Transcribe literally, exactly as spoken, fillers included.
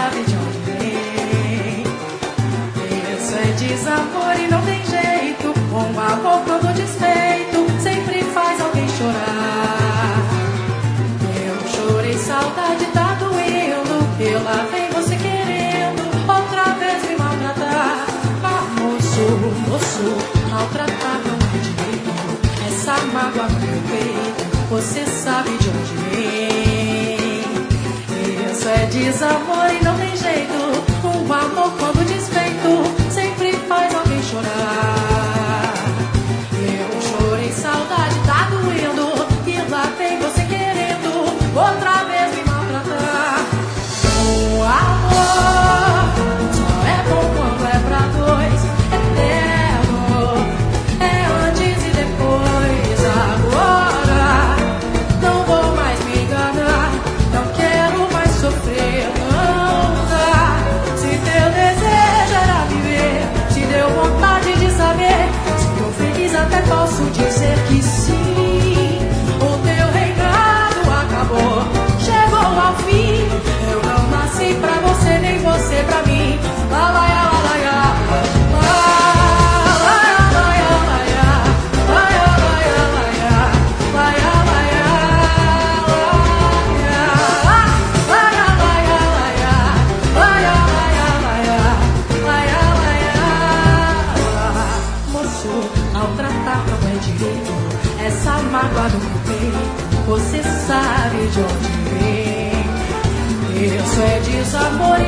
sabe de onde vem. Isso é desamor e não tem jeito. Um amor quando desfeito sempre faz alguém chorar. Eu chorei, saudade tá doendo. Eu lá vem você querendo outra vez me maltratar. Ah, moço, moço, maltratar não é direito. Essa mágoa no meu peito, você sabe de onde vem. Isso é desamor e não tem jeito. Um amor quando desfeito sempre faz alguém chorar. Eu chorei, saudade tá doendo. E lá vem você querendo outra vez me maltratar. O amor só é bom quando é pra dois. Eterno é antes e depois. Agora não vou mais me enganar. Não quero mais sofrer, não dá. Se teu desejo era viver, se deu vontade de saber, se eu feliz até posso dizer que sim. O teu reinado acabou, chegou ao fim. Eu não nasci pra você, nem você pra mim. Lá, lá, lá, lá, lá, maltratar não é direito. Essa mágoa do meu peito, você sabe de onde vem. Isso é desamor.